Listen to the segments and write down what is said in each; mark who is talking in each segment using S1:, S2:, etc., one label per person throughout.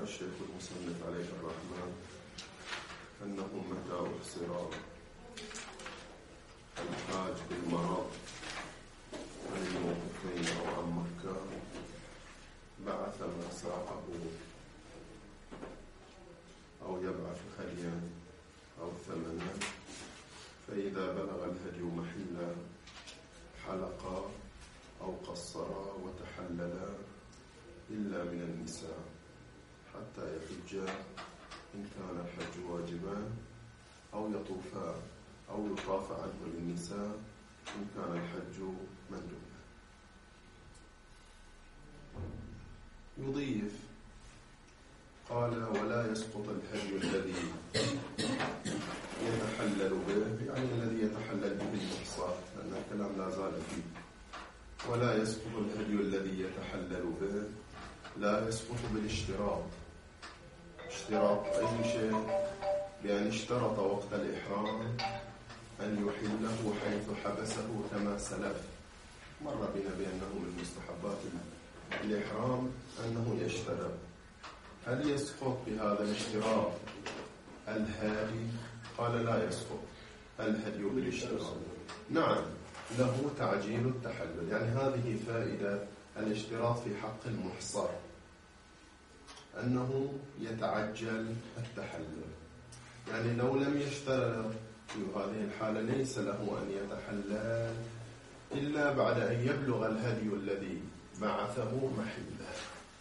S1: الشيخ المصنف عليه الرحمة أنه متى أحصر الحاج بالمرض عن الموقفين أو عن مكة بعث ما ساقه أو يبعث هديا أو ثمنا، فإذا بلغ الهدي محلا حلقا أو قصرا وتحللا إلا من النساء حتى يحج إن كان الحج واجبا، أو يطوفا أو يطاف عنه للنساء إن كان الحج مندوبا. يضيف قال ولا يسقط الهدي الذي يتحلل به، يعني الذي يتحلل به المحصات، لأن الكلام لا زال فيه. ولا يسقط الهدي الذي يتحلل به، لا يسقط بالاشتراط. اشتراط أي شيء؟ بأن اشترط وقت الإحرام أن يحله حيث حبسه كما سلف. مر بنا بأنه من مستحبات الإحرام أنه يشترط. هل يسقط بهذا الاشتراط الهادي؟ قال لا يسقط الهدي بالاشتراط. نعم، له تعجيل التحلل، يعني هذه فائدة الاشتراط في حق المحصر، أنه يتعجل التحلل. يعني لو لم يشترط في هذه الحالة ليس له أن يتحلل إلا بعد أن يبلغ الهدي الذي بعثه محله.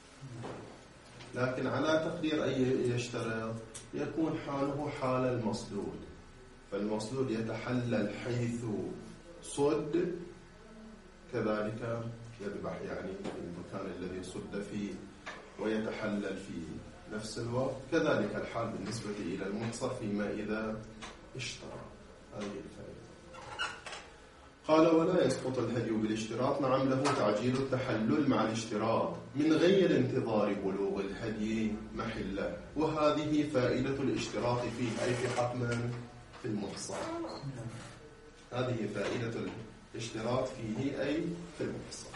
S1: لكن على تقدير أن يشترط يكون حاله حال المصدود، فالمصدود يتحلل حيث صد، كذلك يذبح يعني في المكان الذي صد فيه ويتحلل في نفس الوقت. كذلك الحال بالنسبة إلى المحصر فيما إذا اشترى. هذه الفائدة. قال ولا يسقط الهدي بالاشتراط، نعم له تعجيل التحلل مع الاشتراط من غير انتظار بلوغ الهدي محله. وهذه فائدة الاشتراط فيه، أي في حق من؟ في المحصر. هذه فائدة الاشتراط فيه أي في المحصر.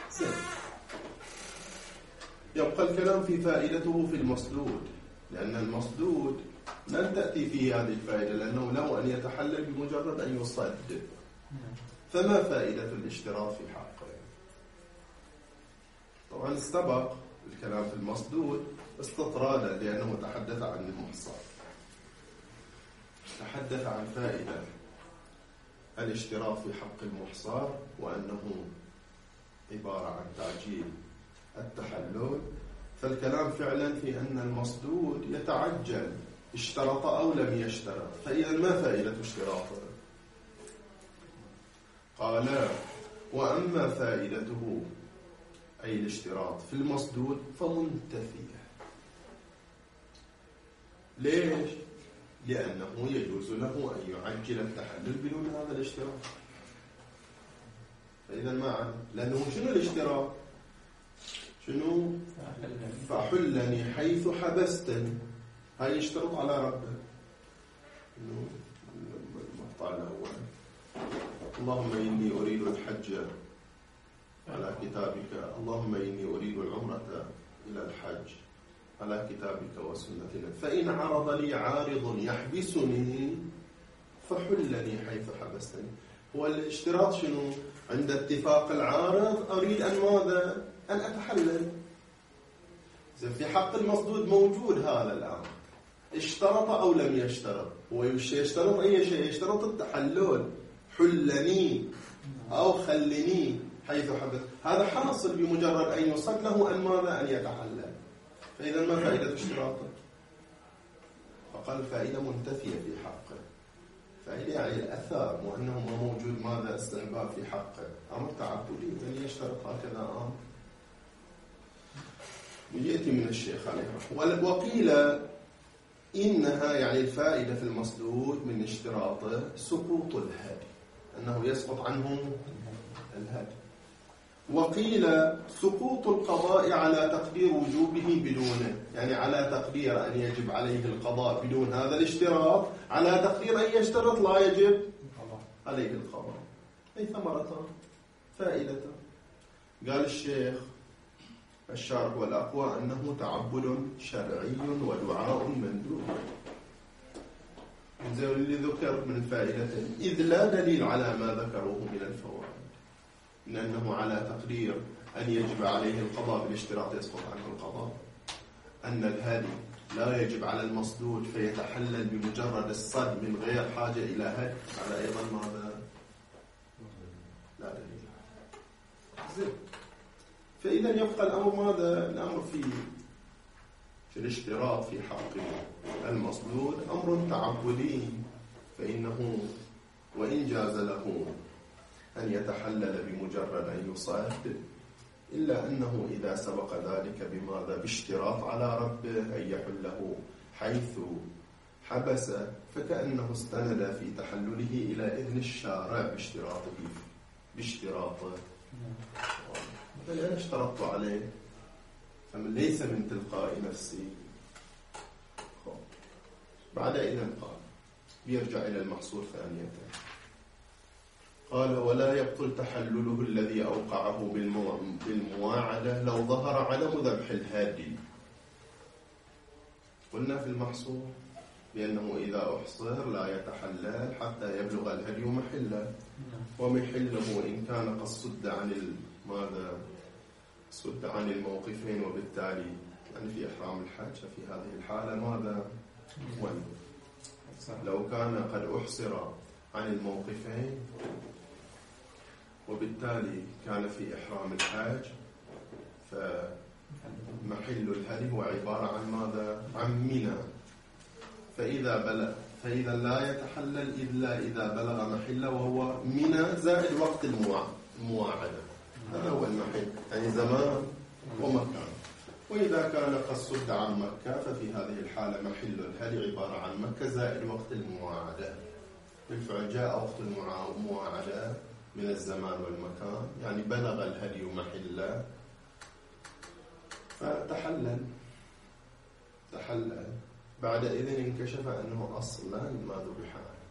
S1: يبقى الكلام في فائدته في المصدود، لأن المصدود لن تأتي فيه هذه الفائدة، لأنه له أن يتحلل بمجرد أن يصد. فما فائدة الاشتراط في حقه؟ طبعا استبق الكلام في المصدود استطرادا، لأنه تحدث عن المحصر. تحدث عن فائدة الاشتراط في حق المحصر، وأنه عبارة عن تعجيل التحلل. فالكلام فعلا في أن المصدود يتعجل، اشترط أو لم يشترط. فإذا ما فائدة اشتراطه؟ قال وأما فائدته أي الاشتراط في المصدود فمنتفية. ليش؟ لأنه يجوز له أن يعجل التحلل بدون هذا الاشتراط. فإذا ما لأنه شنو الاشتراط؟ شنو؟ فحلني حيث حبستني. هاي يشترط على ربه. المقطع الأول اللهم إني أريد الحج على كتابك، اللهم إني أريد العمرة إلى الحج على كتابك وسنتنا، فإن عرض لي عارض يحبسني فحلني حيث حبستني. هو الاشتراط شنو؟ عند اتفاق العارض أريد أن ماذا؟ أن أتحلل. في حق المصدود موجود هذا الأمر، اشترط أو لم يشترط. هو يشترط أي شيء؟ يشترط التحلل، حلني أو خلني حيث حبس. هذا حاصل بمجرد أن يصد له أن ماذا؟ أن يتحلل. فإذا ما فائدة اشتراطه؟ فقال فائدة منتفية في حقه. فائدة يعني الأثار، وأنه ما موجود ماذا؟ استحباب في حقه، أمر تعبدي من يشترط هكذا أمر. ويأتي من الشيخ عليه. وقيل إنها يعني الفائدة في المصدود من اشتراطه سقوط الهدي، أنه يسقط عنه الهدي. وقيل سقوط القضاء على تقدير وجوبه بدونه، يعني على تقدير أن يجب عليه القضاء بدون هذا الاشتراط، على تقدير أن يشترط لا يجب عليه القضاء. أي ثمرة فائدة. قال الشيخ الشارح والأقوى أنه تعبد شرعي ودعاء مندوب. زي اللي ذكر من فائدة، إذ لا دليل على ما ذكروه من الفوائد، لأنه على تقدير أن يجب عليه القضاء بالاشتراط يسقط عنه القضاء، أن الهادي لا يجب على المصدود فيتحلل بمجرد الصد من غير حاجة إلى هدي، على أيضا ماذا؟ لا دليل. زين، فإذا يبقى الأمر ماذا؟ الأمر في الاشتراط في حق المصدود أمر تعبدي، فإنه وإن جاز له أن يتحلل بمجرد أن يصاد، إلا أنه إذا سبق ذلك بماذا؟ باشتراط على ربه أن يحله حيث حبس، فكأنه استند في تحلله إلى إذن الشارع باشتراطه. بل أنا اشترطت عليه، فمن ليس من تلقاء نفسي. بعد إذن قال بيرجع إلى المحصول ثانية، قال ولا يبطل تحلله الذي أوقعه بالمواعدة لو ظهر عدم ذبح الهادي. قلنا في المحصول بأنه إذا أحصر لا يتحلل حتى يبلغ الهدي محله، ومحله إن كان قد صد عن الموقفين، وبالتالي يعني في إحرام الحج، في هذه الحالة ماذا؟ لو كان قد أحصر عن الموقفين وبالتالي كان في إحرام الحج، فمحل الهدي هو عبارة عن ماذا؟ عن منى. فإذا لا يتحلل إلا إذا بلغ محله، وهو منى زائد وقت المواعدة، هذا هو المحل، يعني زمان ومكان. وإذا كان قد صد عن مكة، ففي هذه الحالة محل الهدي عبارة عن مكة زائد وقت المواعدة. بالفعل جاء وقت المواعدة من الزمان والمكان، يعني بلغ الهدي محله فتحلل. بعد إذن انكشف أنه أصلا ما ذبح،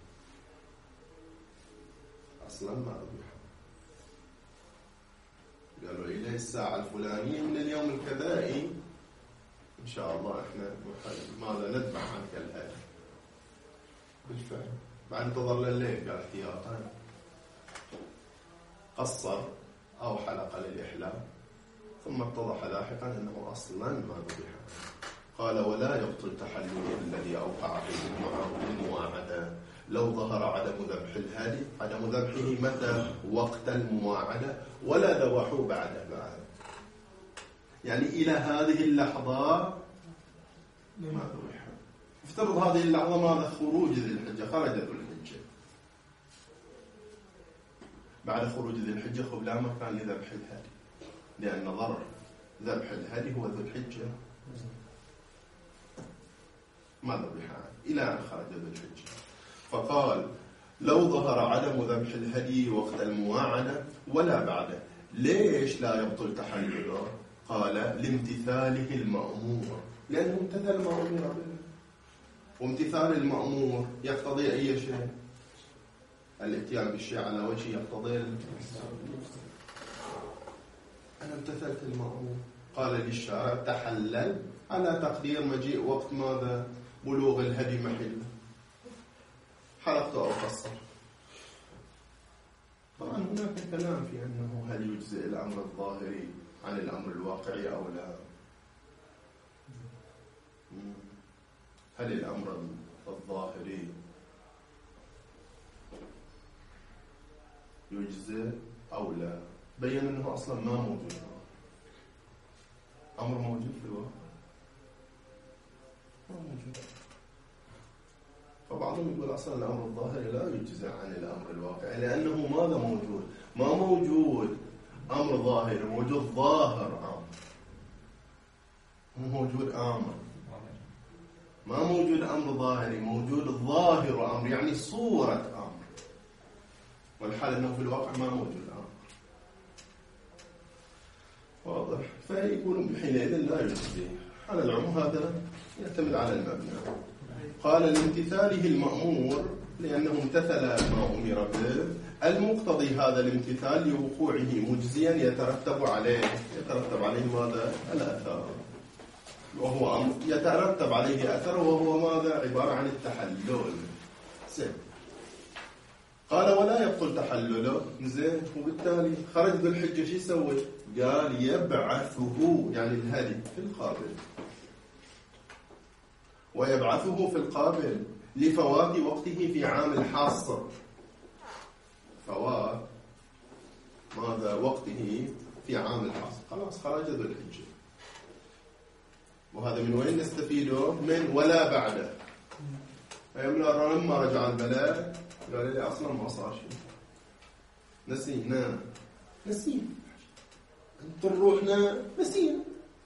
S1: قالوا إليه الساعة الفلانية من اليوم الكذائي إن شاء الله إحنا ماذا نذبح عنك الهدي. بالفعل بعد تظل الليل قال احتياطا قصر أو حلق للإحلام، ثم اتضح لاحقا أنه أصلا ما ذبح. قال ولا يبطل تحلله الذي أوقع في المواعدة لو ظهر عدم ذبح الهادي. عدم ذبحه متى؟ وقت المواعدة، ولا ذبحوا بعد، يعني إلى هذه اللحظة ما ذبح. افترض هذه اللحظة ماذا؟ خروج ذي الحجة، خرج ذو الحجة. بعد خروج ذي الحجة لا مكان لذبح الهادي، لأن ضرر ذبح الهادي هو ذو الحجة، ما ذبح إلى أن خرج ذو الحجة. فقال لو ظهر عدم ذبح الهدي وقت المواعدة ولا بعده. ليش لا يبطل تحلله؟ قال لامتثاله المأمور، لأنه امتثل ما أمر به، وامتثال المأمور يقتضي أي شيء؟ الاتيان بالشيء على وجه يقتضي أنا امتثلت المأمور. قال للشارع تحلل على تقدير مجيء وقت ماذا؟ بلوغ الهدي محله، حلقت أو قصر. طبعا هناك كلام في أنه هل يجزئ الأمر الظاهري عن الأمر الواقعي أو لا. هل الأمر الظاهري يجزئ أو لا؟ بين أنه أصلا ما موجود، أمر موجود في الواقع ما موجود. فبعضهم يقول أصلا الأمر الظاهري لا يجزئ عن الأمر الواقعي، لأنه ماذا موجود؟ ما موجود أمر ظاهري، موجود ظاهر أمر، موجود أمر. ما موجود أمر ظاهري، موجود ظاهر أمر، يعني صورة أمر، والحال أنه في الواقع ما موجود أمر. واضح؟ فيقولون حينئذ لا يجزئ. على العموم هذا يعتمد على المبنى. قال لامتثاله المأمور لأنه امتثل ما أمر به، المقتضي هذا الامتثال لوقوعه مجزيا يترتب عليه ماذا؟ الأثر، وهو يترتب عليه أثر وهو ماذا؟ عبارة عن التحلل. زين. قال ولا يبطل تحلله. زين. وبالتالي خرج ذو الحجة شو يسوي؟ قال يبعثه، يعني الهدي في القابل، ويبعثه في القابل لفوات وقته في عام الحاصر. فوات ماذا؟ وقته في عام الحاصر. خلاص خرج ذو الحجة. وهذا من وين نستفيده؟ من ولا بعده. لما رجع البلد قال لي أصلا ما صار شيء، نسينا انطر روحنا نسينا.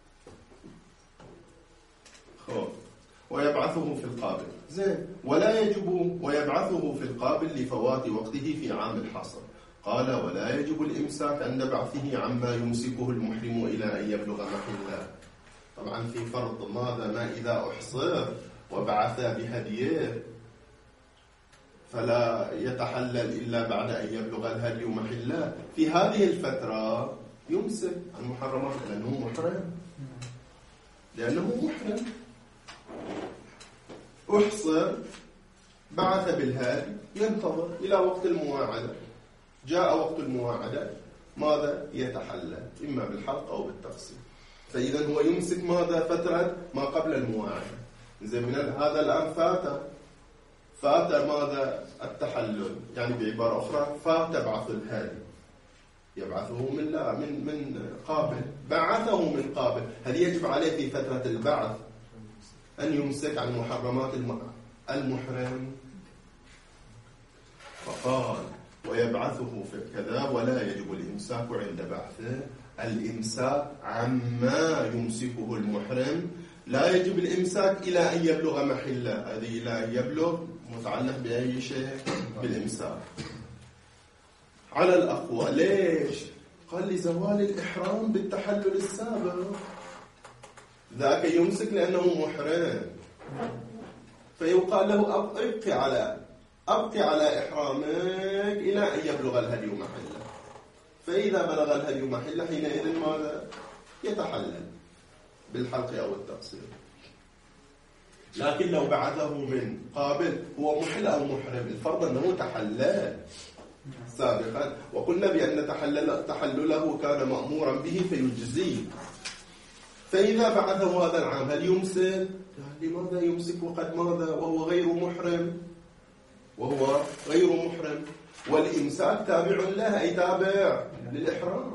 S1: خوف. ويبعثه في القابل. زين. ولا يجب ويبعثه في القابل لفوات وقته في عام الحصر. قال ولا يجب الإمساك عند بعثه عما يمسكه المحرم إلى أن يبلغ محله. طبعا في فرض ماذا؟ ما إذا أحصر وبعث بهديه فلا يتحلل إلا بعد أن يبلغ الهدي محله. في هذه الفترة يمسك عن محرمات لأنه محرم. أحصر، بعث بالهادي، ينتظر إلى وقت المواعدة. جاء وقت المواعدة ماذا؟ يتحلل إما بالحلق أو بالتقسيم. فإذا هو يمسك ماذا؟ فترة ما قبل المواعدة. إذا من هذا الآن فات ماذا؟ التحلل، يعني بعبارة أخرى فات بعث الهادي. يبعثه من قابل، بعثه من قابل. هل يجب عليه في فترة البعث أن يمسك عن محرمات المحرم؟ فقال ويبعثه في كذا ولا يجب الإمساك عند بعثه. الإمساك عما يمسكه المحرم، لا يجب الإمساك إلى أن يبلغ محله. هذه إلى أن يبلغ متعلق بأي شيء؟ بالإمساك على الأقوى. ليش؟ قال لزوال الإحرام بالتحلل السابق. ذاك يمسك لأنه محرم، فيقال له أبقي على إحرامك إلى أن يبلغ الهدي محله. فإذا بلغ الهدي محله حينئذ ماذا؟ يتحلل بالحلق أو التقصير. لكن لو بعثه من قابل هو محل أو محرم، الفرض أنه تحلل سابقا، وقلنا بأن تحلله كان مأمورا به فيجزيه. فإذا بعثه هذا العام هل يمسك؟ لماذا يمسك وقد ماذا؟ وهو غير محرم. والإمساك تابع له، أي تابع للإحرام.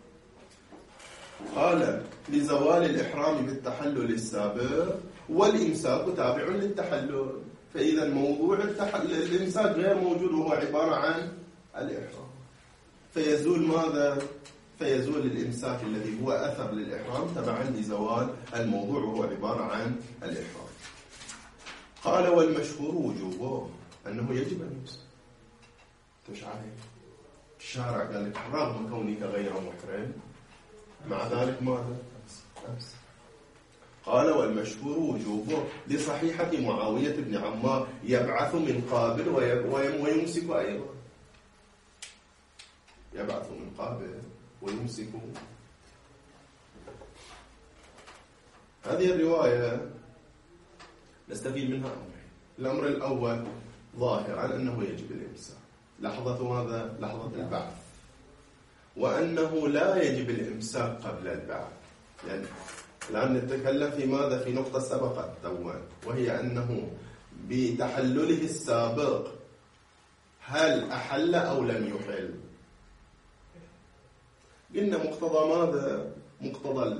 S1: قال لزوال الإحرام بالتحلل السابق، والإمساك تابع للتحلل. فإذا موضوع الإمساك غير موجود، وهو عبارة عن الإحرام. فيزول ماذا؟ فيزول الإمساك الذي هو أثر للإحرام تبعا لزوال الموضوع، وهو عبارة عن الإحرام. قال والمشهور وجوبه أنه يجب أن يمسك. مش عليه الشارع قال لك رغم كونك غير محرم مع ذلك ماذا؟ أمسك. قال والمشهور وجوبه لصحيحة معاوية بن عمار يبعث من قابل ويمسك أيضا. يبعث من قابل ويمسك. هذه الرواية نستفيد منها أمرين. الأمر الأول ظاهرا أنه يجب الإمساك لحظة ماذا؟ لحظة البعث، وأنه لا يجب الإمساك قبل البعث. يعني الآن نتكلم في ماذا؟ في نقطة سبقت توان، وهي أنه بتحلله السابق هل أحل أو لم يحل؟ قلنا مقتضى ماذا؟ مقتضى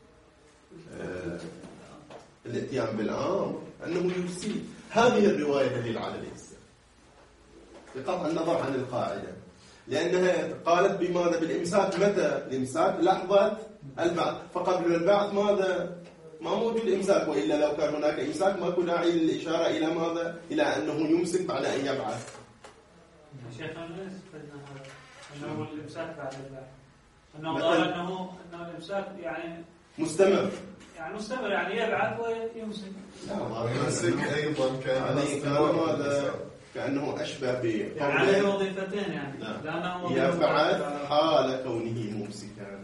S1: الاتيان بالأمر أنه يفسد. هذه الرواية دليل على الإفساد بقطع النظر عن القاعدة، لأنها قالت بماذا؟ بالإمساك. متى الإمساك؟ لحظة البعث. فقبل البعث ماذا؟ ما موجود إمساك، وإلا لو كان هناك إمساك ما كنا داعي للإشارة إلى ماذا؟ إلى أنه يمسك بعد أن يبعث.
S2: شيخ أنا أنه الإمساك بعد البعث، أنه قال أنه الإمساك يعني
S1: مستمر
S2: يعني مستمر، يعني يبعث ويمسك.
S3: ويمسك أيضا
S1: كأنه أشبه
S2: يعني عليه وظيفتين يعني.
S1: لأنه يبعث حال كونه ممسكا،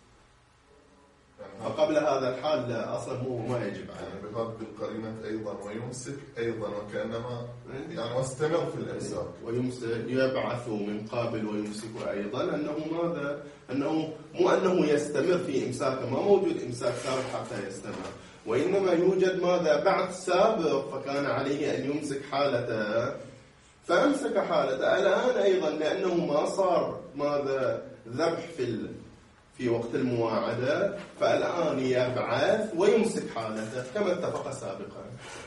S1: فقبل هذا الحال أصلا ما يجب عليه.
S3: بهذه القرينة أيضا ويمسك أيضا، وكأنما يعني واستمر في الإمساك.
S1: ويمسك يبعث من قابل ويمسك أيضا، أنه ماذا؟ أنه مو أنه يستمر في إمساكه، ما موجود إمساك سابق حتى يستمر، وإنما يوجد ماذا؟ بعث سابق، فكان عليه أن يمسك حالته فأمسك حالته. الآن أيضا لأنه ما صار ماذا؟ ذبح في وقت المواعدة، فالآن يبعث ويمسك حالته كما اتفق سابقا.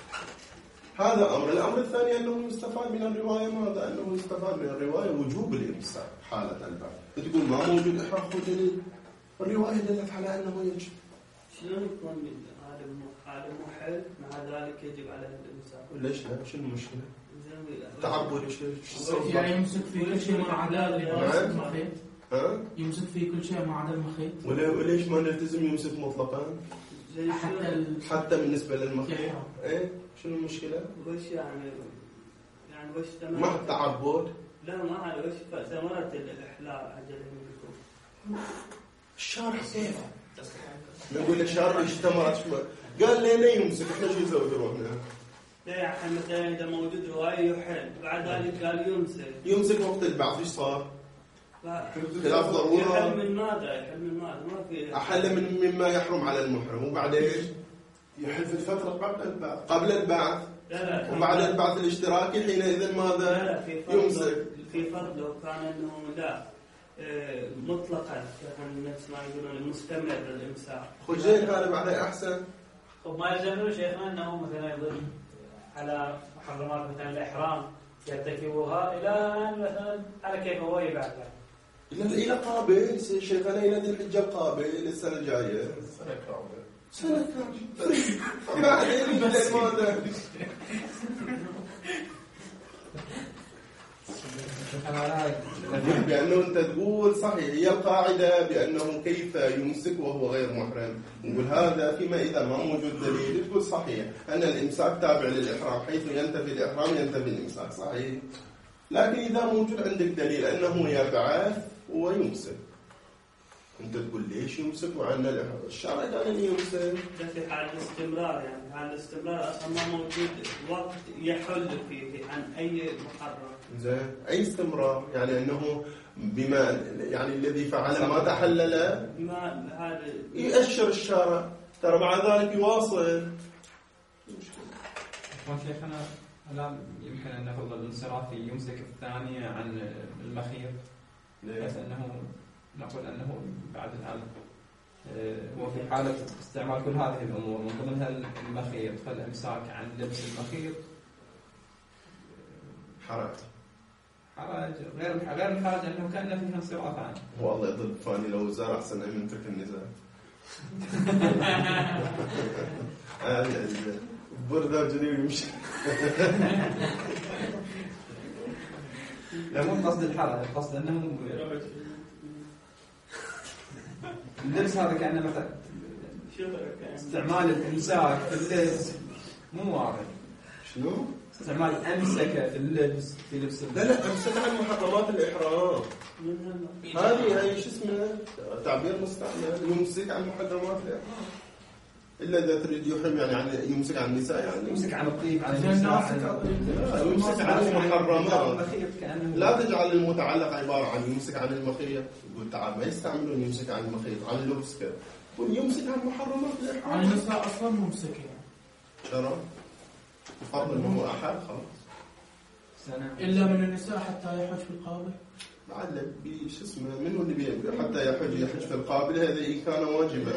S1: هذا أمر. الأمر الثاني أنه يستفاد من الرواية ماذا؟ أنه يستفاد من الرواية وجوب الإمساك حالة البعث. تقول ما موجود إحراق الرواية دلت على أنه يجب.
S2: شلون يكون عالم محل مع ذلك يجب عليه الإمساك؟
S1: ليش لا؟ شو المشكلة؟ تعبد
S4: يعني يمسك في كل شيء ما عدا المخيط. يمسك في كل شيء ما عدا المخيط.
S1: وليش ما نلتزم يمسك مطلقا؟ حتى بالنسبة للمخيط. ايه شنو المشكلة؟
S2: وش يعني وش تمام؟
S1: ما التعبد؟
S2: لا ما هذا وش ثمرة الإحلال أجلهم بكم.
S1: الشارع كيف؟ نقول الشارع اشتمرت قال لنا يمسك، احنا شو نسوي روحنا؟
S2: لا يا أخي مثلا إذا موجود رواية يحل، بعد ذلك قال
S1: يمسك وقت البعث. ايش صار؟
S2: خلاف ضرورة. يحل من ماذا؟ ما في
S1: أحل مما يحرم على المحرم، وبعدين يحل في الفترة قبل البعث.
S2: لا
S1: وبعد البعث الاشتراكي حينئذ ماذا؟
S2: لا
S1: يمسك.
S2: في فرض لو كان أنه لا مطلقا، كان نفس ما يقولون مستمر الإمساك.
S1: خجين هذا بعده أحسن.
S2: وما يلزمه شيخنا أنه مثلا يظل على محرمات مثلا الإحرام يرتكبها إلى أن مثلا على كيف هو يبعث
S1: إلى قابل شيخنا، إلى ذي الحجة قابل السنة الجاية. سنة كاملة بعدين ماذا؟ بأنه أنت تقول صحيح هي القاعدة بأنه كيف يمسك وهو غير محرم، نقول هذا فيما إذا ما موجود دليل تقول صحيح أن الإمساك تابع للإحرام، حيث ينتفي الإحرام ينتفي الإمساك، صحيح. لكن إذا موجود عندك دليل أنه يبعث ويمسك، أنت تقول ليش يمسك وعنا الشرع قال أن يمسك.
S2: في حال الاستمرار، يعني حال الاستمرار أصلا ما موجود وقت يحل فيه عن أي محرم.
S1: زين، أي استمرار؟ يعني أنه بما يعني الذي فعل ما تحلل
S2: ما هذا
S1: يأشر الشارع، ترى مع ذلك يواصل.
S5: شيخنا الآن يمكن أن نفضل الانصراف يمسك الثانية عن المخيط، بس أنه نقول أنه بعد الآن هو في حالة استعمال كل هذه الأمور من ضمنها المخيط، فالإمساك عن لبس المخيط
S1: حرج
S5: غير الحاجة أنه كأن فيها انصراف عنه.
S1: والله يضل فاني لو زار أحسن من ترك النزاع. بردة وجنيه يمشي.
S5: لا مو قصد الحرج، قصد أنه اللبس هذا كأنه مثلا استعمال الإمساك في اللبس مو واضح.
S1: شنو؟
S5: استعمال أمسك في اللبس في لبس
S1: لا أمسك عن محرمات الإحرام. هذه شو اسمه تعبير مستعمل، يمسك عن محرمات الإحرام. إلا إذا تريد يحرم يعني يمسك عن النساء، يعني
S5: يمسك عن الطيب عن النساء،
S1: يمسك عن المحرمات. لا تجعل المتعلق عبارة عن يمسك عن المخيط. يقول تعال ما يستعملون يمسك عن المخيط عن اللبس كذا، يقول يمسك عن محرمات الإحرام.
S4: عن النساء أصلا ممسك
S1: ترى فرض إنه أحد خلاص.
S4: إلا من النساء حتى يحج في القابل.
S1: بعد شو اسمه منو اللي حتى يحج في القابل، هذا إن كان واجبا.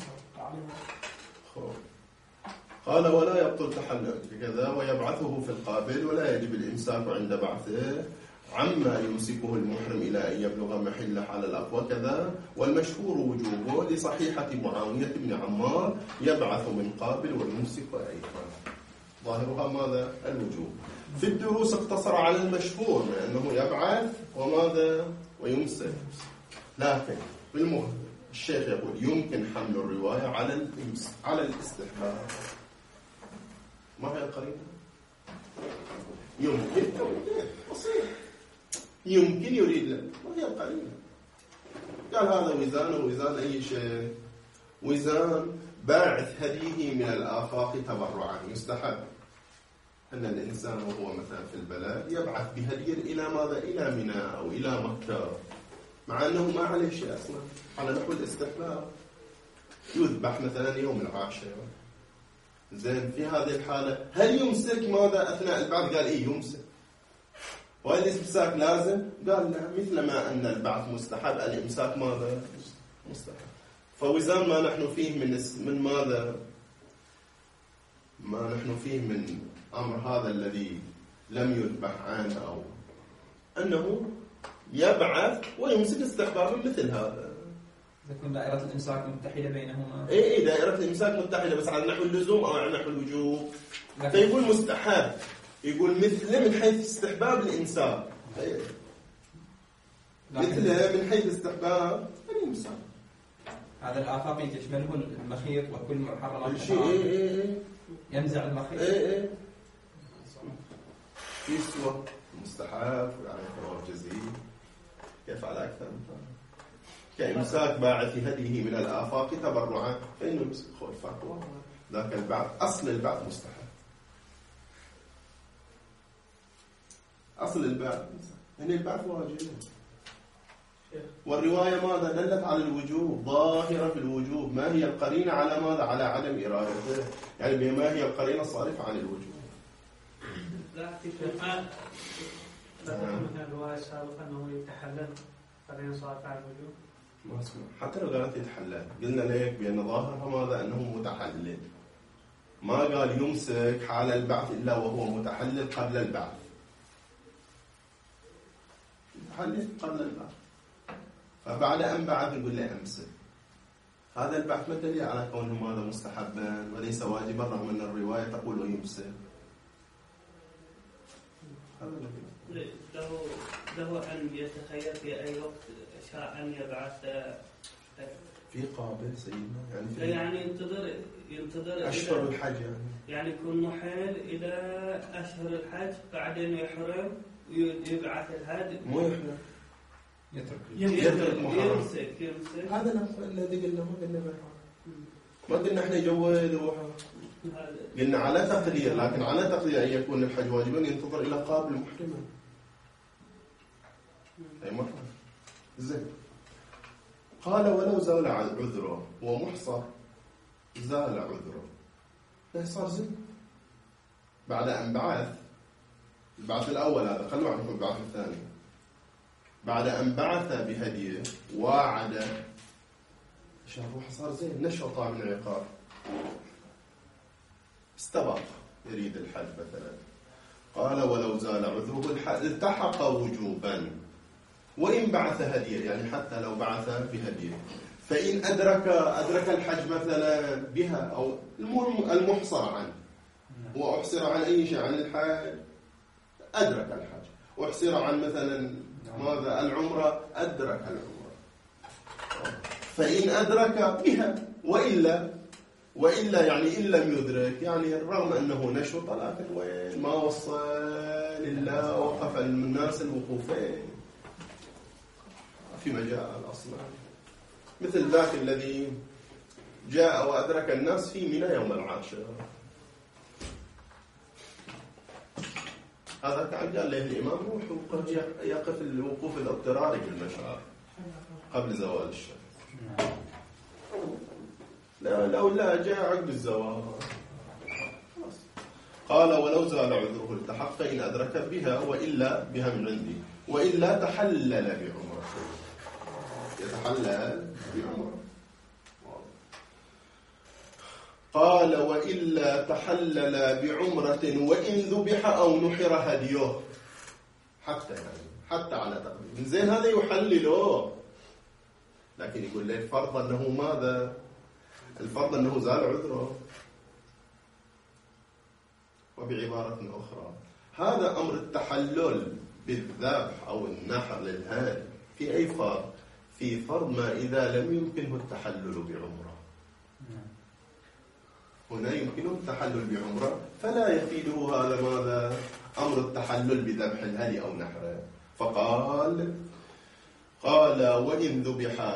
S1: قال ولا يبطل تحلل كذا ويبعثه في القابل، ولا يجب الإمساك عند بعثه عما يمسكه المحرم إلى أن يبلغ محله على الأقوى كذا. والمشهور وجوبه لصحيحة معاوية بن عمار يبعث من قابل ويمسك أيضا، ظاهرها ماذا؟ الوجوب. في الدروس اقتصر على المشهور لأنه يبعث وماذا؟ ويمسك. لكن بالمهم الشيخ يقول يمكن حمل الرواية على الاستحباب. ما هي القرينة؟ يمكن بسيط، يمكن يريد له، ما هي القرينة؟ قال هذا وزان ووزان أي شيء، وزان باعث هديه من الآفاق تبرعا. يستحب أن الإنسان وهو مثلا في البلد يبعث بهدية إلى ماذا؟ إلى منى أو إلى مكة، مع أنه ما عليه شيء أصلا، على نحو الاستحباب. يذبح مثلا يوم العاشر. زين، في هذه الحالة هل يمسك ماذا أثناء البعث؟ قال إيه يمسك. وهل الإمساك لازم؟ قال لا، مثل ما أن البعث مستحب الإمساك ماذا؟ مستحب. فوزان ما نحن فيه من ماذا؟ ما نحن فيه من أمر هذا الذي لم يذبح عنه، أو أنه يبعث ويمسك استحبابا مثل هذا.
S5: تكون دائرة الإمساك متحدة بينهما.
S1: إيه دائرة الإمساك متحدة، بس على نحو اللزوم أو على نحو الوجوب. فيقول مستحب، يقول مثله من حيث استحباب الإمساك، مثله من حيث استحباب الإمساك.
S5: هذا الآفاق تشمله المخيط وكل محرمات
S1: الشيء.
S5: ينزع المخيط.
S1: يسوى مستحب ويعني ثواب جزيل. كيف على أكثر مثال كإمساك باعث هديه من الآفاق تبرعا، فإنه يمسك الفاق. ذاك البعث، أصل البعث مستحب، أصل البعث يعني البعث واجب. والرواية ماذا؟ دلت على الوجوب، ظاهرة في الوجوب. ما هي القرينة على ماذا؟ على عدم إرادته، يعني بما هي القرينة الصارفة عن الوجوب.
S2: لا مثلا الرواية السابقة أنه يتحلل قرينة صارفة عن الوجوب.
S1: ما اسمع، حتى لو قالت يتحلل قلنا لك بأن ظاهرها ماذا؟ أنه متحلل. ما قال يمسك حال البعث إلا وهو متحلل قبل البعث. متحلل قبل البعث، فبعد أن بعث يقول له أمسك. هذا البعث ما دليل على كونه ماذا؟ مستحبا وليس واجبا، رغم أن الرواية تقول ويمسك.
S6: له أن يتخيل في أي وقت شاء أن يبعث
S1: في قابل سيدنا،
S6: يعني ينتظر
S1: أشهر الحج،
S6: يعني يكون محيل إلى أشهر الحج، بعدين يحرم ويبعث الهادي.
S1: مو يحرم،
S6: يترك محرم. يمسك.
S1: هذا الذي قلنا، ما قلنا احنا جواد قلنا على تقدير، لكن على تقدير أن يكون الحج واجبا ينتظر إلى قابل محرما. أي محرم. زين. قال ولو زال عذره، ومحصر زال عذره، لا صار زين بعد أن بعث. البعث الأول هذا خلوا عنه البعث الثاني. بعد أن بعث بهديه واعد شهر صار زين، نشط من عقاب، استبق يريد الحج مثلا. قال ولو زال عذره التحق وجوبا وإن بعث هديه، يعني حتى لو بعث بهديه. فإن أدرك الحج مثلا بها، أو المحصر عنه، وأحصر عن أي شيء، عن الحج أدرك الحج، وأحصر عن مثلا ماذا؟ العمرة، أدرك العمرة. فإن أدرك بها، وإلا يعني إن لم يدرك، يعني رغم أنه نشط لكن وين ما وصل إلا وقف الناس الوقوفين في مجال أصلا، مثل ذاك الذي جاء وأدرك الناس في منى يوم العاشر. هذا كان قال له الإمام روح يقف الوقوف الاضطراري بالمشعر قبل زوال الشمس. لو لا جاء عقب الزوال. قال ولو زال عذره التحق، فإن أدرك بها، وإلا بها من عندي، وإلا تحلل بعمرة. يتحلل بعمرة. قال وإلا تحلل بعمرة وإن ذبح أو نحر هديه، حتى على تقدير زين هذا يحلله، لكن يقول لك فرض أنه ماذا؟ الفرض أنه زال عذره. وبعبارة أخرى هذا أمر التحلل بالذبح أو النحر للهادي في أي فرض؟ في فرض ما إذا لم يمكنه التحلل بعمرة. هنا يمكنه التحلل بعمرة، فلا يفيده هذا ماذا؟ أمر التحلل بذبح الهدي أو نحره. فقال وإن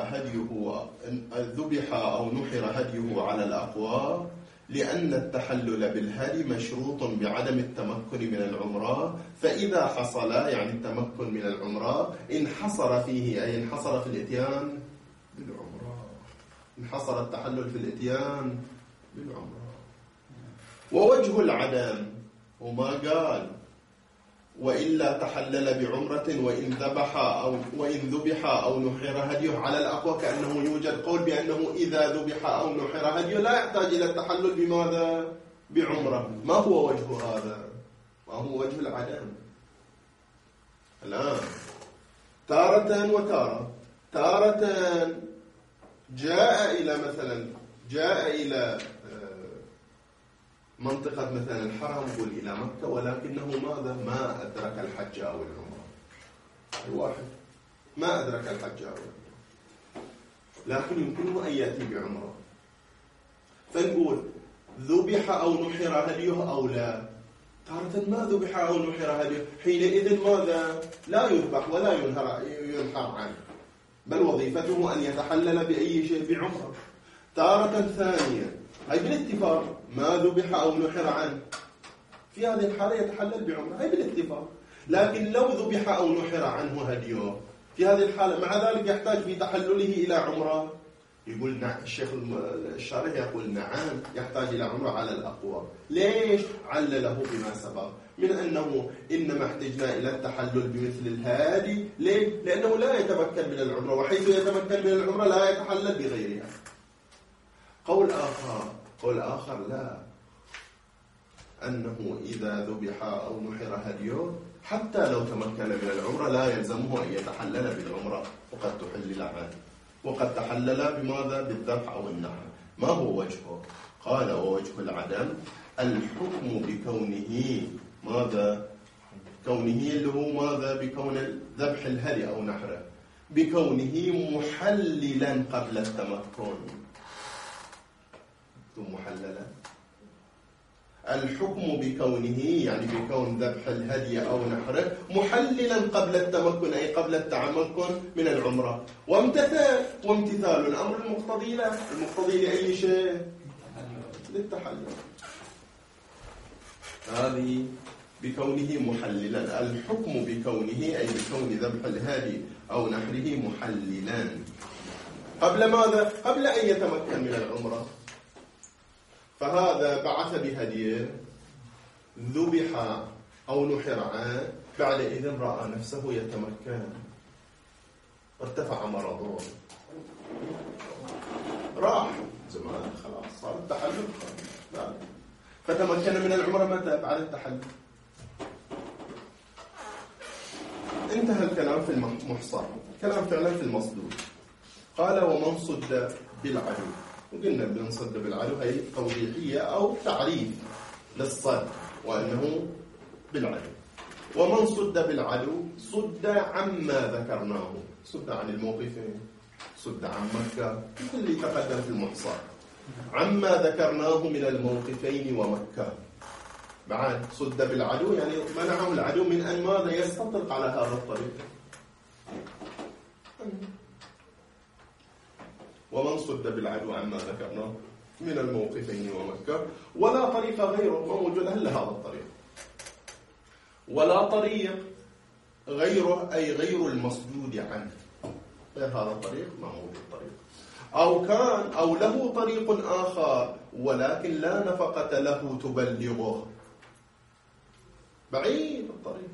S1: ذبح أو نحر هديه على الأقوى، لأن التحلل بالهدي مشروط بعدم التمكن من العمرة، فإذا حصل يعني التمكن من العمرة انحصر فيه، أي انحصر في الإتيان بالعمرة، انحصر التحلل في الإتيان بالعمرة. ووجه العدم وما قال وإلا تحلل بعمرة وإن ذبح أو نحر هديه على الأقوى، كأنه يوجد قول بأنه إذا ذبح أو نحر هديه لا يحتاج إلى التحلل بماذا؟ بعمرة. ما هو وجه هذا؟ ما هو وجه العدم؟ الآن تارة وتارة، تارة جاء إلى منطقة مثلا الحرم، قل إلى مكة، ولكنه ماذا؟ ما أدرك الحج أو العمرة. الواحد ما أدرك الحج أو العمرة، لكن يمكنه أن يأتي بعمرة، فنقول ذبح أو نحر هديه أو لا. تارة ما ذبح أو نحر هديه، حينئذ ماذا؟ لا يذبح ولا ينحر عنه، بل وظيفته أن يتحلل بأي شيء؟ بعمرة. تارة ثانية هي بالاتفاق ما ذبح أو نحر عنه، في هذه الحالة يتحلل بعمرة، هي بالاتفاق. لكن لو ذبح أو نحر عنه هديه في هذه الحالة مع ذلك يحتاج في تحلله إلى عمرة. يقول الشيخ الشارح يقول نعم يحتاج إلى عمرة على الأقوى. ليش؟ علله بما سبق من أنه إنما احتجنا إلى التحلل بمثل الهادي. ليه؟ لأنه لا يتمكن من العمرة، وحيث يتمكن من العمرة لا يتحلل بغيرها. قول آخر لا، أنه إذا ذبح أو نحر هديه حتى لو تمكن من العمرة لا يلزمه أن يتحلل بالعمرة، وقد تحلل عنه، وقد تحلل بماذا؟ بالذبح أو النحر. ما هو وجهه؟ قال ووجه العدم الحكم بكونه ماذا؟ كونه اللي هو ماذا؟ بكون ذبح الهدي أو نحره، بكونه محللا قبل التمكن. محللا الحكم بكونه يعني بكون ذبح الهدي أو نحره محللا قبل التمكن، أي قبل التمكن من العمرة. وامتثال الأمر المقتضي لأي شيء؟ للتحلل. هذه بكونه محللا، الحكم بكونه أي بكون ذبح الهدي أو نحره محللا قبل ماذا؟ قبل أن يتمكن من العمرة. فهذا بعث بهديه، ذبح أو نحر عنه، بعد إذن رأى نفسه يتمكن، ارتفع مرضه، راح زمان خلاص صار التحلل، فتمكن من العمرة متى؟ بعد التحلل. انتهى الكلام في المحصر، كلام فعلا في المصدود. قال ومن صد بالعدو، وقلنا بنصد بالعدو هي توضيحية أو تعريف للصد، وأنه بالعدو. ومن صد بالعدو صد عما ذكرناه، صد عن الموقفين، صد عن مكة، مثل اللي تقدم في المحصار، عما ذكرناه من الموقفين ومكة. بعد صد بالعدو يعني منعه العدو من أن ماذا؟ يستطرق على هذا الطريق. ومن صد بالعدو عما ذكرناه من الموقفين ومكة، ولا طريق غيره، ما موجود إلا هذا الطريق، ولا طريق غيره أي غير المصدود عنه، غير هذا الطريق ما موجود طريق، أو له طريق آخر ولكن لا نفقة له تبلغه، بعيد الطريق،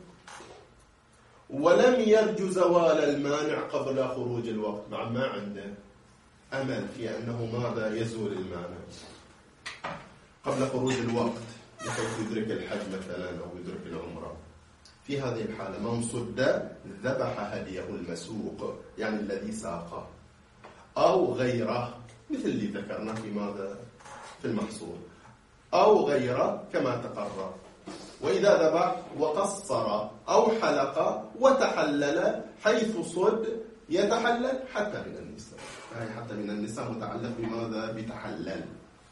S1: ولم يرجو زوال المانع قبل خروج الوقت، مع ما عنده أمل في أنه ماذا؟ يزول المانع قبل خروج الوقت بحيث يدرك الحج مثلا أو يدرك العمرة. في هذه الحالة من صد ذبح هديه المسوق يعني الذي ساقه، أو غيره مثل اللي ذكرنا في ماذا؟ في المحصول، أو غيره كما تقرر. وإذا ذبح وقصر أو حلق وتحلل حيث صد يتحلل حتى من النساء. هاي حتى من النساء متعلق بماذا؟ بتحلل.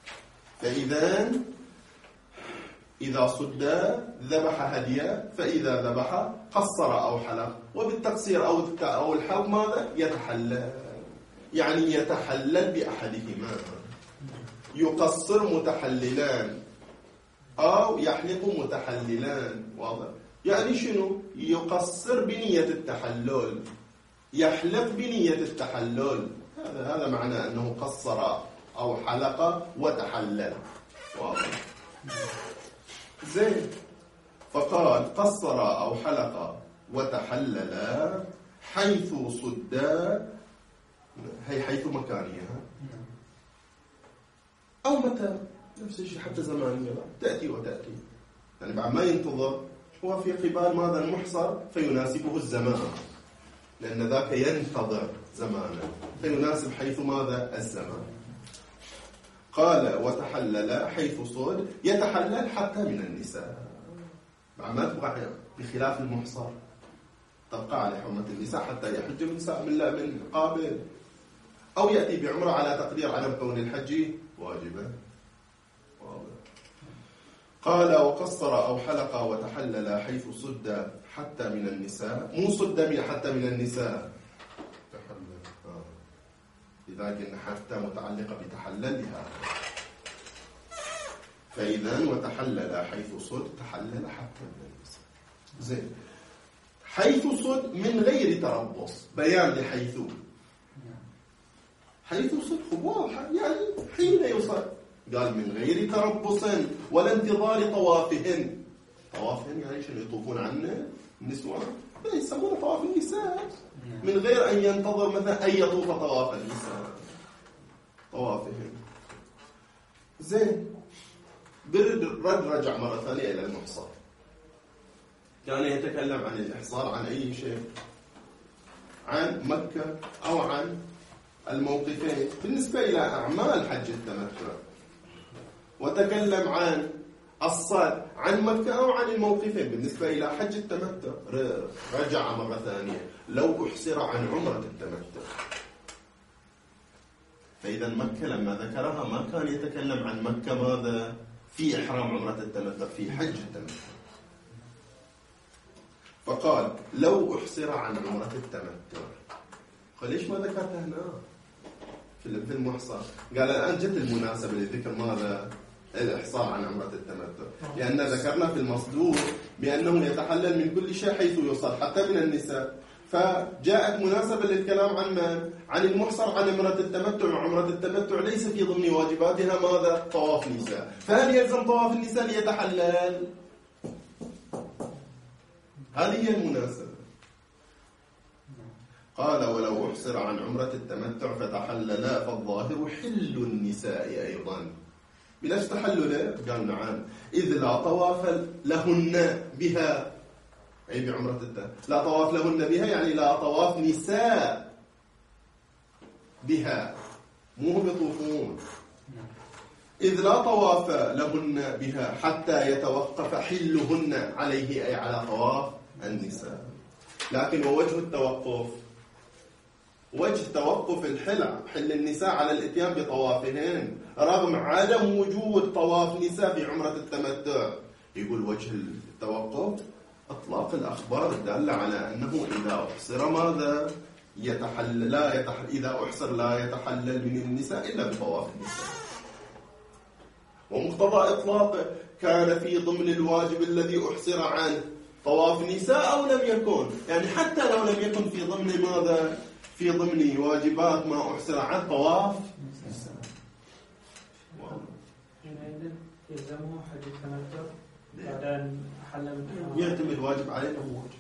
S1: إذا صد ذبح هديا، فإذا ذبح قصر أو حلق، وبالتقصير أو الحلق ماذا؟ يتحلل، يعني يتحلل بأحدهما. يقصر متحللان أو يحلق متحللان. واضح؟ يعني شنو؟ يقصر بنية التحلل، يحلق بنية التحلل. هذا معنى أنه قصر أو حلق وتحلل. واضح؟ زين. فقال قصر أو حلق وتحلل حيث صدا، هي حيث مكانية أو متى، نفس الشيء حتى زمانية تأتي وتأتي، يعني بعد ما ينتظر هو في قبال ماذا؟ المحصر، فيناسبه الزمان، لأن ذاك ينتظر زمانا فيناسب حيث ماذا؟ الزمان. قال وتحلل حيث صد، يتحلل حتى من النساء، بعد ما تبقى بخلاف المحصر تبقى على حرمة النساء حتى يحج النساء من قابل، أو يأتي بعمرة على تقدير عدم كون الحج واجبا. قال وقصر أو حلق وتحلل حيث صد حتى من النساء، مو صد حتى من النساء، تحلل. لذلك إن حتى متعلقة بتحللها. فإذا وتحلل حيث صد، تحلل حتى من النساء. زين. حيث صد من غير تربص، بيان لحيث. حيث صد واضحة، يعني حين يصد. قال من غير تربص ولا انتظار طوافهن. طوافهن يعني شنو؟ يطوفون عنه النسوان، يسمونه طواف النساء، من غير أن ينتظر مثلا أن يطوف طواف النساء، طوافهن. زين. برد رجع مرة ثانية إلى المحصر. كان يتكلم عن الإحصار عن أي شيء، عن مكة أو عن الموقفين بالنسبة إلى أعمال حج التمتع، وتكلم عن الصد عن مكة أو عن الموقفين بالنسبة إلى حج التمتع. رجع مرة ثانية لو أحصر عن عمرة التمتع. فإذا مكة لما ذكرها ما كان يتكلم عن مكة ماذا؟ في إحرام عمرة التمتع، في حج التمتع. فقال لو أحصر عن عمرة التمتع. قال ليش ما ذكرتها هنا في المحصر؟ قال الآن جت المناسبة لذكر ماذا؟ الإحصار عن عمرة التمتع، لأن ذكرنا في المصدور بأنه يتحلل من كل شيء حيث يوصل حتى من النساء، فجاءت مناسبة للكلام عن من؟ عن المحصر عن عمرة التمتع. وعمرة التمتع ليس في ضمن واجباتها ماذا؟ طواف نساء، فهل يلزم طواف النساء ليتحلل؟ هذه هي المناسبة. قال ولو أحصر عن عمرة التمتع فتحللا فالظاهر حل النساء أيضا. بلاش تحلل؟ قال نعم، إذ لا طواف لهن بها، أي بعمرة التمتع لا طواف لهن بها، يعني لا طواف نساء بها، مو بيطوفون. إذ لا طواف لهن بها حتى يتوقف حلهن عليه، أي على طواف النساء. لكن ووجه التوقف، وجه توقف حل النساء على الاتيان بطوافهن رغم عدم وجود طواف نساء في عمرة التمتع. يقول وجه التوقف اطلاق الأخبار الدالة على أنه إذا أحصر ماذا؟ يتحلل، إذا أحصر لا يتحلل من النساء إلا بطواف النساء. ومقتضى إطلاقه كان في ضمن الواجب الذي أحصر عنه طواف نساء أو لم يكن، يعني حتى لو لم يكن في ضمن ماذا؟ في ضمن واجبات ما أحصر عنه طواف نساء.
S2: حينئذ يلزمه حج التمتع بعد أن حل من
S1: يعتمد الواجب عليه أو واجب.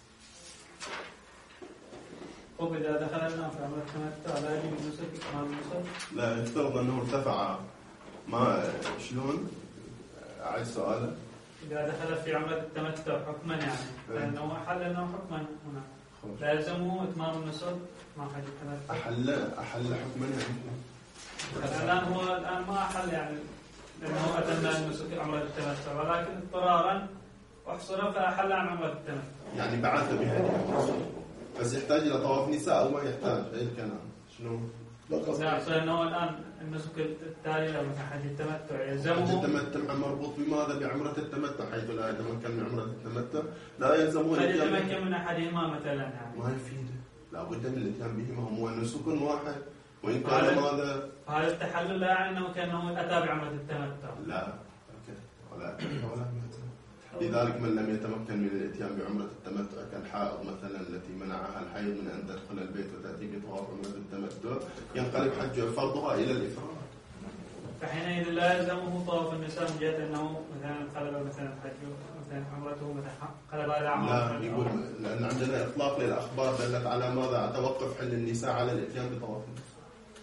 S2: وإذا دخل الآن في عمرة التمتع لا يجب النسك كمال النسك؟
S1: لا، يفترض أنه ارتفع. ما شلون؟ أعيد سؤاله.
S2: إذا دخل في عمرة التمتع حكما يعني فإنه أحل أنه حكما هنا لا يلزمه إتمام النسك مع حج التمتع.
S1: أحل حكما يعني.
S2: الآن هو ما أحل يعني لأنه أتم النسك عمرة التمتع، ولكن اضطرارا أحصر فأحل عن عمرة التمتع.
S1: يعني بعث بهدي. بس يحتاج إلى طواف نساء أو ما يحتاج؟ أي الكلام شنو؟
S2: لا فإنه الآن النسك التالي لو مثلا حج التمتع يلزمه.
S1: حج التمتع مربوط بماذا؟ بعمرة التمتع، حيث لا يتمكن من عمرة التمتع لا يلزمه
S2: الاتيان. قد يتمكن من أحدهما مثلا يعني.
S1: ما يفيده، لا بد من الاتيان بهما، هو نسك واحد وإن كان ماذا؟
S2: هذا التحلل لا يعني أنه كأنه أتى بعمرة التمتع.
S1: لا ولا لذلك من لم يتمكن من الاتيان بعمرة التمتع كالحائض مثلا التي منعها الحيض من أن تدخل البيت وتأتي بطواف عمرة التمتع ينقلب حج فرضها إلى الإفراد.
S2: فحينئذ لا يلزمه طواف النساء من جهة أنه مثلا قلب مثلا حجه مثلا عمرته مثلا قلب على عمرة.
S1: لا يقول لأن عندنا إطلاق للأخبار دلت على ماذا؟ توقف حل النساء على الاتيان بطواف النساء.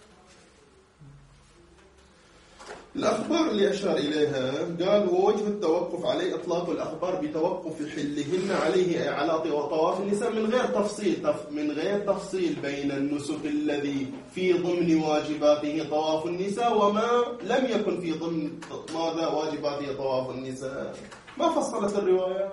S1: الأخبار اللي أشار إليها قال ووجه التوقف عليه إطلاق الأخبار بتوقف حلهن عليه أي على طواف النساء من غير تفصيل بين النسك الذي في ضمن واجباته طواف النساء وما لم يكن في ضمن ماذا واجباته طواف النساء. ما فصلت الرواية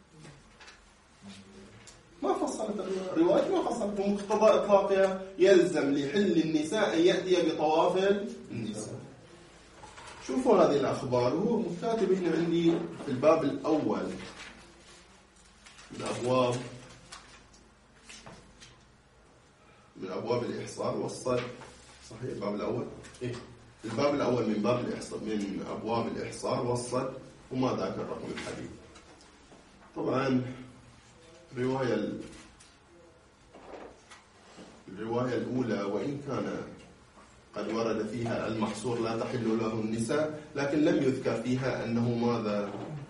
S1: ما فصلت ومقتضى إطلاقها يلزم لحل النساء أن يأتي بطواف النساء. شوفوا هذه الأخبار، هو مكاتب هنا عندي في الباب الأول من أبواب الإحصار والصد. صحيح الباب الأول؟ إيه؟ الباب الأول من باب الإحصار من أبواب الإحصار والصد. وما ذاك الرقم الحديث؟ طبعا الرواية الأولى وإن كان قد ورد فيها المحصور لا تحل له النساء، لكن لم يذكر فيها أنه ماذا؟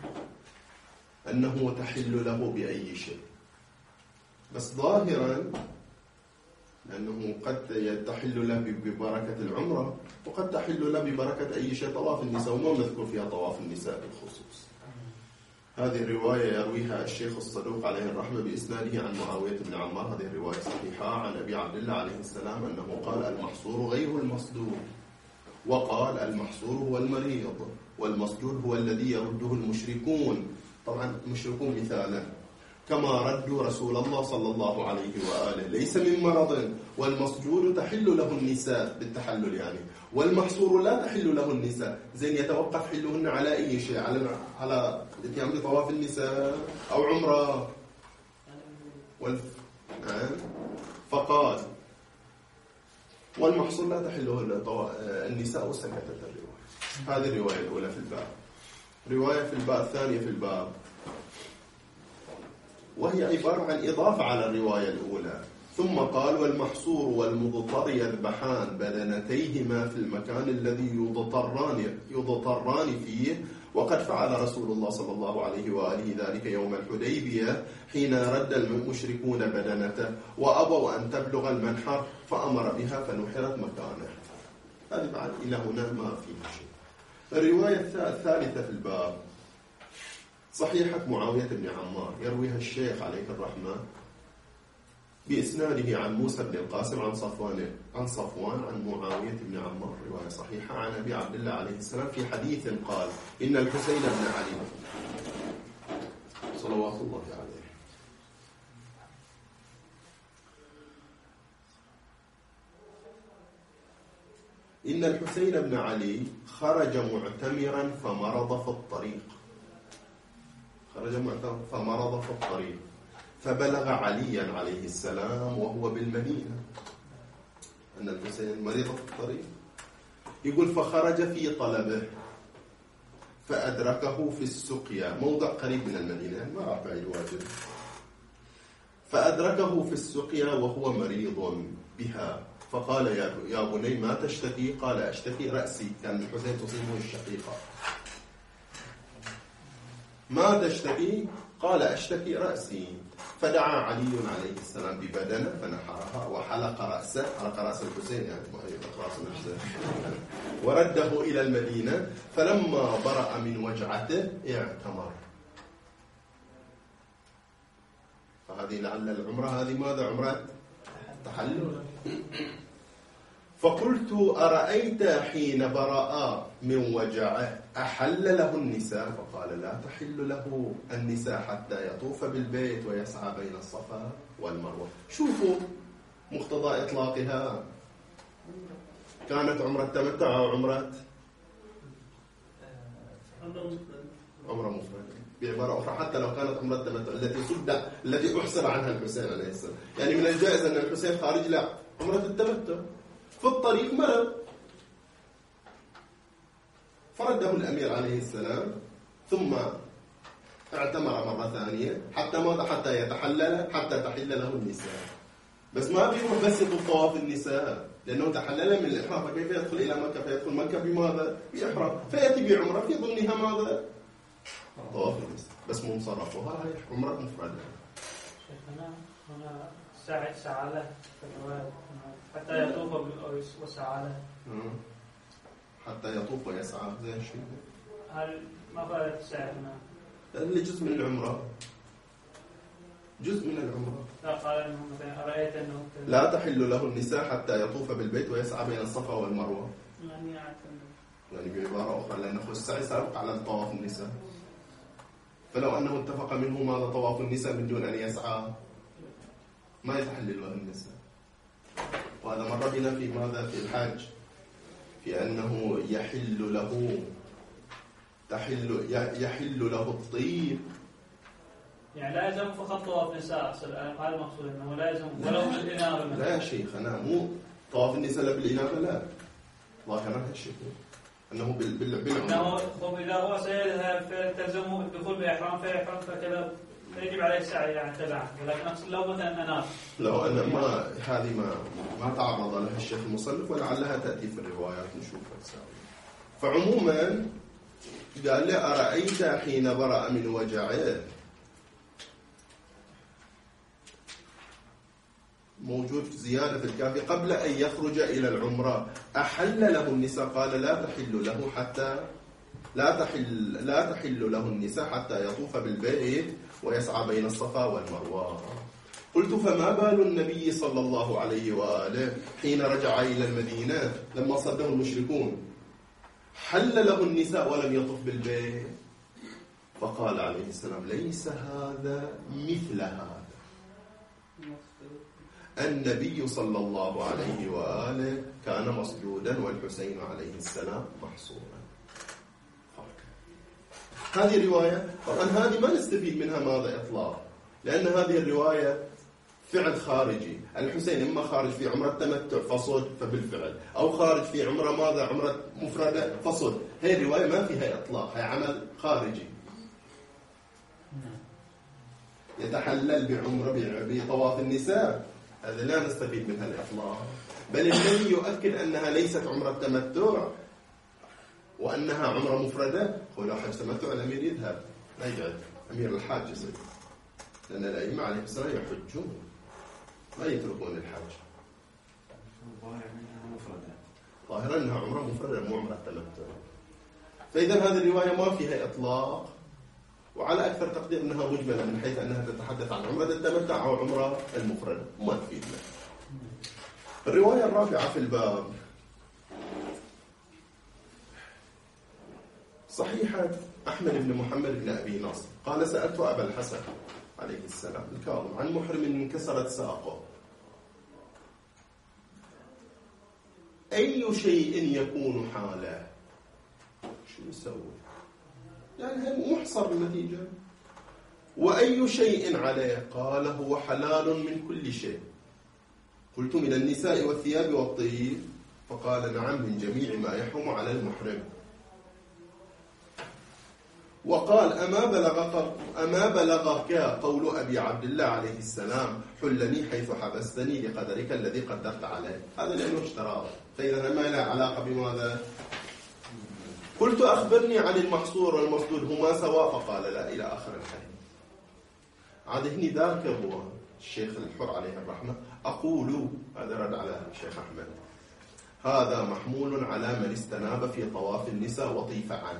S1: أنه تحل له بأي شيء، بس ظاهرا لأنه قد تحل له ببركة العمرة وقد تحل له ببركة أي شيء طواف النساء، وما مذكور فيها طواف النساء بالخصوص. هذه الرواية يرويها الشيخ الصدوق عليه الرحمة بإسناده عن معاوية بن عمار. هذه الرواية صحيحة عن أبي عبد الله عليه السلام أنه قال المحصور غير المصدور، وقال المحصور هو المريض والمصدور هو الذي يرده المشركون. طبعا المشركون مثالا كما ردوا رسول الله صلى الله عليه وآله ليس من مرض، والمصدور تحل له النساء بالتحلل يعني، والمحصور لا تحل له النساء. زين يتوقف حلهن على أي شيء؟ على الاتيان بطواف النساء أو عمرة فقال والمحصور لا تحله النساء وسكتت الرواية. هذه الرواية الأولى في الباب. رواية في الباب الثانية في الباب وهي عبارة عن إضافة على الرواية الأولى. ثم قال والمحصور والمضطر يذبحان بدنتيهما في المكان الذي يضطران فيه، وقد فعل رسول الله صلى الله عليه وآله ذلك يوم الحديبية حين رد المشركون بدنته وأبوا أن تبلغ المنحر فأمر بها فنحرت مكانه. هذه بعد إلى هنا ما فيها شيء. الرواية الثالثة في الباب صحيحة معاوية بن عمار يرويها الشيخ عليه الرحمة بإسناده عن موسى بن القاسم عن صفوان عن معاوية بن عمار. رواية صحيحة عن أبي عبد الله عليه السلام في حديث قال إن الحسين بن علي صلوات الله عليه إن الحسين بن علي خرج معتمرا فمرض في الطريق فبلغ عليا عليه السلام وهو بالمدينة أن الحسين مريض في الطريق. يقول فخرج في طلبه فأدركه في السقيا، موضع قريب من المدينة يعني ما راح بعيد واجد، فأدركه في السقيا وهو مريض بها فقال يا بني ما تشتكي؟ قال أشتكي رأسي. كان الحسين تصيبه الشقيقة. ما تشتكي؟ قال أشتكي رأسي. فدعا علي عليه السلام ببدنه فنحرها وحلق رأسه، حلق رأس الحسين يعني رأس الحسين ورده إلى المدينة. فلما برأ من وجعته اعتمر. فهذه لعل العمرة هذه ماذا؟ عمرة تحلل. فقلت أرأيت حين برأ من وجعه أحل له النساء فقال لا تحل له النساء حتى يطوف بالبيت ويسعى بين الصفا والمروة. شوفوا مقتضى إطلاقها، كانت عمرة تمتع أو عمرة مفردة. بعبارة أخرى حتى لو كانت عمرة تمتع التي أحسر عنها الحسين عليه السلام، يعني من الجائز أن الحسين خارج لا عمرة التمتع في الطريق مرض فرده الأمير عليه السلام ثم اعتمر مرة ثانية حتى تحل له النساء. بس ما بيروح بس يطوف طواف النساء لأنه تحلل من الإحرام، فكيف يدخل إلى مكة؟ فيدخل مكة بماذا؟ بإحرام، فيأتي بعمرة في ضمنها ماذا؟ طواف النساء بس مو مصرفها، هاي عمرة مفردة.
S2: هنا سعى له حتى يطوف وسعى له
S1: حتى يطوف ويسعى زي الشيء.
S2: هل ما فائدة السعي هنا؟
S1: اللي جزء من العمرة، جزء من العمرة.
S2: لا قال انه مثلا أرأيت انه
S1: لا تحل له النساء حتى يطوف بالبيت ويسعى بين الصفا والمروة. يعني بعبارة أخرى لأنه السعي سابق على طواف النساء، فلو أنه اتفق منه ماذا طواف النساء من دون أن يسعى ما يتحلل له النساء. وهذا مر بنا في ماذا؟ في الحج، في أنه يحل له الطيب.
S2: يعني لا يلزم فقط طواف نساء، هذا المقصود انه لا يلزم ولو بالإنابة.
S1: لا يا شيخ، أنا مو طواف النساء لا بالإنابة، لا ظاهرا هالشيء أنه بالعمر.
S2: إنه إذا هو سيذهب فتلزمه الدخول بإحرام فيحرم فكذا فيجب عليه السعي يعني تبعه، ولكن أقصد لو مثلا أناب.
S1: لو أنا ما تعرض لها الشيخ المصنف ولعلها تأتي في الروايات نشوفها. فعموما قال لي أرأيت حين برأ من وجعه، موجود زيادة في الكافي قبل أن يخرج إلى العمرة أحل له النساء، قال لا تحل له النساء حتى يطوف بالبيت ويسعى بين الصفا والمروة. قلت فما بال النبي صلى الله عليه وآله حين رجع إلى المدينة لما صده المشركون حل له النساء ولم يطف بالبيت؟ فقال عليه السلام ليس هذا مثل هذا. النبي صلى الله عليه وآله كان مسجودا والحسين عليه السلام محصورا. هذه رواية، طبعا هذه ما نستفيد منها ماذا إطلاق، لأن هذه الرواية فعل خارجي. الحسين إما خارج في عمرة تمتع فصد فبالفعل، أو خارج في عمرة ماذا؟ عمرة مفردة فصد. هذه الرواية ما فيها إطلاق، هي عمل خارجي. يتحلل بعمرة بطواف النساء، هذا لا نستفيد منها الإطلاق، بل الذي يؤكد أنها ليست عمرة تمتع وأنها عمرة مفردة هو لو حج تمتع الأمير يذهب، لا يقعد أمير الحاج يصير، لأن الأئمة عليه السلام يحجون ما يتركون الحج. ظاهرا أنها عمرة مفردة مو عمرة تمتع. فإذا هذه الرواية ما فيها إطلاق، وعلى أكثر تقدير أنها مجملة من حيث أنها تتحدث عن عمرة التمتع أو عمرة المفردة، وما تفيدنا. الرواية الرابعة في الباب صحيحة أحمد بن محمد بن أبي نصر قال سألت أبا الحسن عليه السلام الكاظم عن محرم انكسرت ساقه أي شيء يكون حاله؟ شو يسوي؟ يعني محصر النتيجة. وأي شيء عليه؟ قال هو حلال من كل شيء. قلت من النساء والثياب والطيب؟ فقال نعم من جميع ما يحرم على المحرم. وقال أما بلغك قول أبي عبد الله عليه السلام حلني حيث حبستني لقدرك الذي قدرت عليه؟ هذا لأنه اشتراه، فإذا ما له علاقة بماذا؟ قلت أخبرني عن المحصور والمسدود هما سواء؟ فقال لا، إلى آخر الحديث. عاد هني ذاك هو الشيخ الحر عليه الرحمة أقول، هذا رد على الشيخ أحمد، هذا محمول على من استناب في طواف النساء وطيف عنه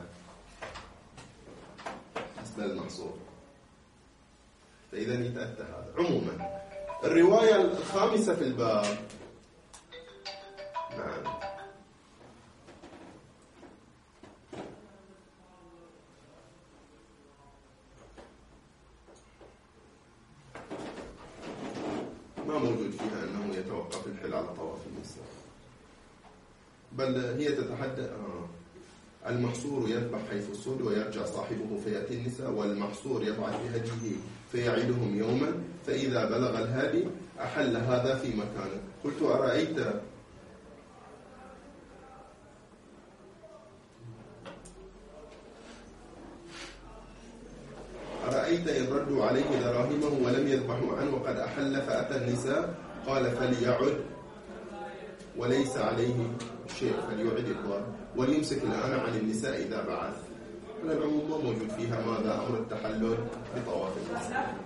S1: مثل المحصور، فإذا يتأتى هذا. عموما الرواية الخامسة في الباب، نعم، ما موجود فيها أنه يتوقف الحل على طواف النساء، بل هي تتحدث المحصور يذبح حيث الصول ويرجع صاحبه فيأتي النساء، والمحصور يبعث بهديه فيعيدهم يوما، فإذا بلغ الهادي أحل هذا في مكانه. قلت أرأيت إن ردوا عليه دراهمه ولم يذبحوا عنه وقد أحل فأتى النساء، قال فليعد وليس عليه شيء، فليعد الضرب وليمسك الآن عن النساء إذا بعث. العموم ما موجود فيها ماذا أمر التحلل بطواف النساء.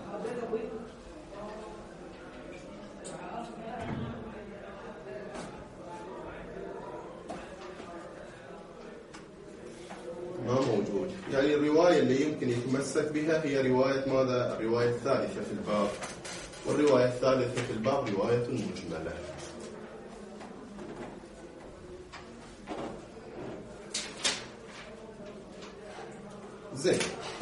S1: ما موجود. يعني الرواية اللي يمكن يتمسك بها هي رواية ماذا؟ الرواية الثالثة في الباب، والرواية الثالثة في الباب رواية مجملة. زين.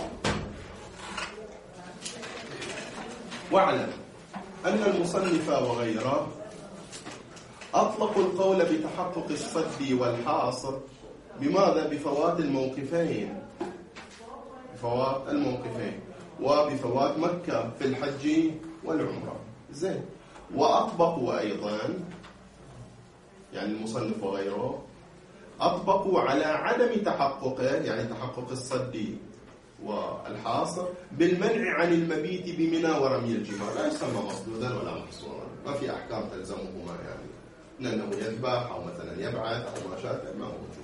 S1: واعلم أن المصنف وغيره أطلقوا القول بتحقق الصد والحاصر بماذا؟ بفوات الموقفين، بفوات الموقفين وبفوات مكة في الحج والعمرة. زين. وأطبقوا أيضا، يعني المصنف وغيره أطبقوا على عدم تحققه، يعني تحقق الصد والحاصر بالمنع عن المبيت بمنى ورمي الجمار. لا يسمى مصدودا ولا محصورا، ما في أحكام تلزمهما، يعني لأنه يذبح أو مثلا يبعث أو ما شابه، ما موجود.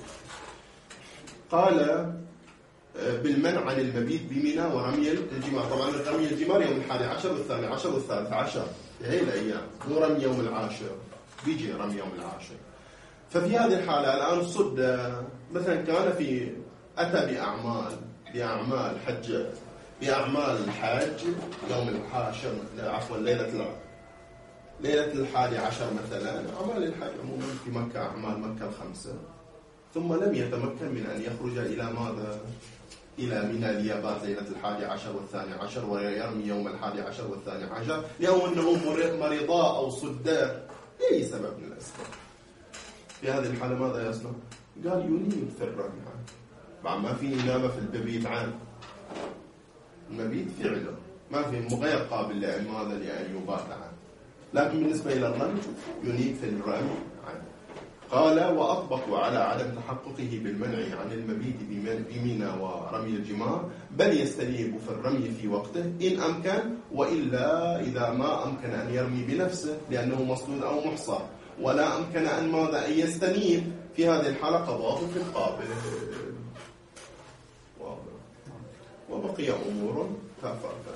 S1: قال بالمنع عن المبيت بمنى ورمي الجمار. طبعا رمي الجمار يوم 11 والثاني عشر والثالث عشر، هي الأيام، مو رمي يوم العاشر، بيجي رمي يوم العاشر. ففي هذه الحالة الآن صد مثلا كان أتى بأعمال حج، بأعمال الحج يوم العاشر، عفوا ليلة 11 مثلا، أعمال الحج عموما في مكة أعمال مكة الخمسة، ثم لم يتمكن من أن يخرج إلى ماذا؟ إلى منى ليبات ليلة 11 والثاني عشر ويرمي يوم 11 والثاني عشر، لأنه أنه مرضاء أو صداء لأي سبب من الأسباب. في هذه الحالة ماذا يصنع؟ قال ينيم في الرمي، بعد ما في إنابة في الببيت عن المبيت فعله، ما في غير قابل لماذا؟ لأن يبات عنه. لكن بالنسبة إلى الرمي ينيم في الرمي عنه. قال وأطبقوا على عدم تحققه بالمنع عن المبيت بمنى ورمي الجمار، بل يستنيب في الرمي في وقته إن أمكن، وإلا إذا ما أمكن أن يرمي بنفسه لأنه مصدود أو محصر، ولا أمكن أن ماذا؟ أن يستنيب، في هذه الحالة قضاء في القابل. وبقي أمور فافرق.